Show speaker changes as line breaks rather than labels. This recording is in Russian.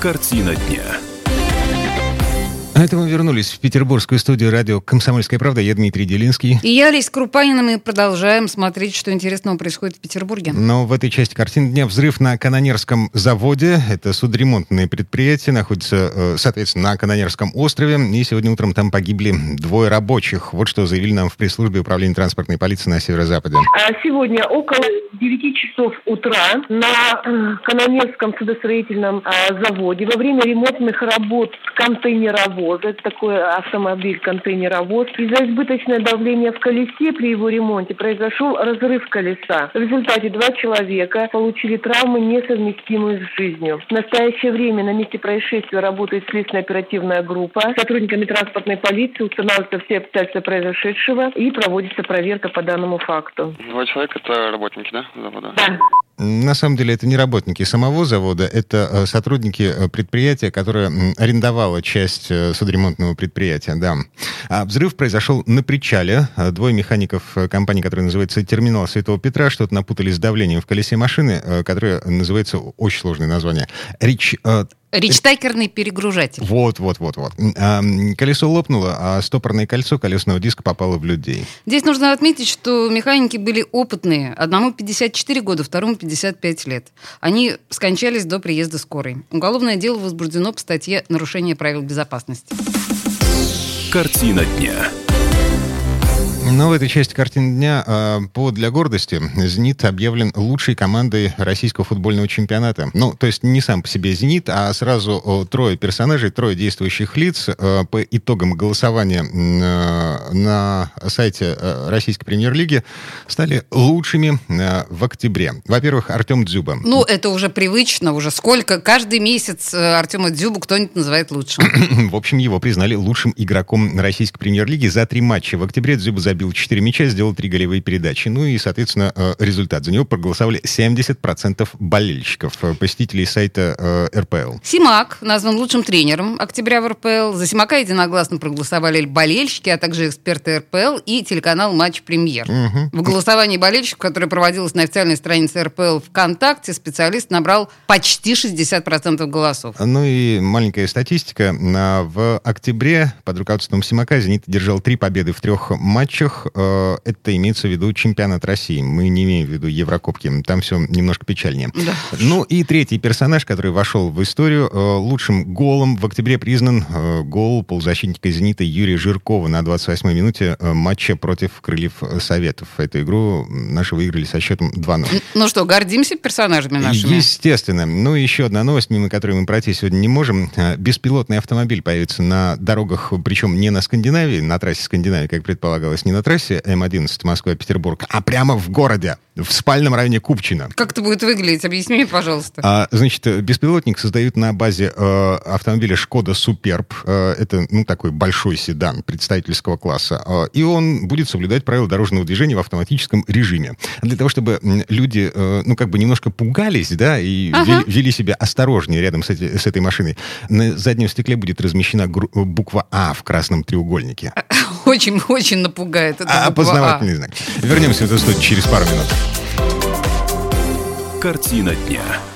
Картина дня.
Это мы вернулись в петербургскую студию радио «Комсомольская правда». Я Дмитрий Делинский.
И я, Олеся Крупанина. Мы продолжаем смотреть, что интересного происходит в Петербурге.
Но в этой части картины дня взрыв на Канонерском заводе. Это судоремонтное предприятие, находится, соответственно, на Канонерском острове. И сегодня утром там погибли 2 рабочих. Вот что заявили нам в пресс-службе управления транспортной полиции на северо-западе.
Сегодня около 9 часов утра на Канонерском судостроительном заводе во время ремонтных работ контейнеровоза, это такой автомобиль-контейнеровоз, из-за избыточного давления в колесе при его ремонте произошел разрыв колеса. В результате 2 человека получили травмы, несовместимые с жизнью. В настоящее время на месте происшествия работает следственно-оперативная группа. Сотрудниками транспортной полиции устанавливаются все обстоятельства произошедшего и проводится проверка по данному факту.
2 человека — это работники, да, завода?
Да.
На самом деле это не работники самого завода, это сотрудники предприятия, которое арендовало часть судоремонтного предприятия, да. А взрыв произошел на причале. 2 механиков компании, которая называется «Терминал Святого Петра», что-то напутали с давлением в колесе машины, которое называется, очень сложное название,
Ричтакерный перегружатель.
Вот. Колесо лопнуло, а стопорное кольцо колесного диска попало в людей.
Здесь нужно отметить, что механики были опытные. Одному 54 года, второму 55 лет. Они скончались до приезда скорой. Уголовное дело возбуждено по статье «Нарушение правил безопасности».
Картина дня.
Но в этой части картины дня повод для гордости. «Зенит» объявлен лучшей командой российского футбольного чемпионата. Ну, то есть не сам по себе «Зенит», а сразу 3 персонажей, 3 действующих лиц по итогам голосования на сайте Российской премьер-лиги стали лучшими в октябре. Во-первых, Артем Дзюба.
Ну, это уже привычно, уже сколько. Каждый месяц Артема Дзюбу кто-нибудь называет лучшим.
В общем, его признали лучшим игроком российской премьер-лиги за 3 матча. В октябре Дзюба забил 4 мяча, сделал 3 голевые передачи. Ну и, соответственно, результат. За него проголосовали 70% болельщиков, посетителей сайта РПЛ.
Симак назван лучшим тренером октября в РПЛ. За Симака единогласно проголосовали болельщики, а также эксперты РПЛ и телеканал «Матч Премьер». В голосовании болельщиков, которое проводилось на официальной странице РПЛ ВКонтакте, специалист набрал почти 60% голосов.
Ну и маленькая статистика. В октябре под руководством Симака «Зенит» держал 3 победы в 3 матчах. Это имеется в виду чемпионат России. Мы не имеем в виду Еврокубки. Там все немножко печальнее.
Да.
Ну и 3-й персонаж, который вошел в историю. Лучшим голом в октябре признан гол полузащитника «Зенита» Юрия Жиркова на 28-й минуте матча против «Крыльев Советов». Эту игру наши выиграли со счетом 2-0.
Ну что, гордимся персонажами нашими?
Естественно. Ну и еще одна новость, мимо которой мы пройти сегодня не можем. Беспилотный автомобиль появится на дорогах, причем не на Скандинавии, на трассе Скандинавии, как предполагалось, не на трассе М11 Москва-Петербург, а прямо в городе, в спальном районе Купчино.
Как это будет выглядеть? Объясни мне, пожалуйста.
Значит, беспилотник создают на базе автомобиля «Шкода Суперб». Это, такой большой седан представительского класса. И он будет соблюдать правила дорожного движения в автоматическом режиме. Для того, чтобы люди, немножко пугались, да, и вели себя осторожнее рядом с этой машиной, на заднем стекле будет размещена буква «А» в красном треугольнике.
Очень напугает это.
Опознавательный знак. Вернемся в эту студию через пару минут.
Картина дня.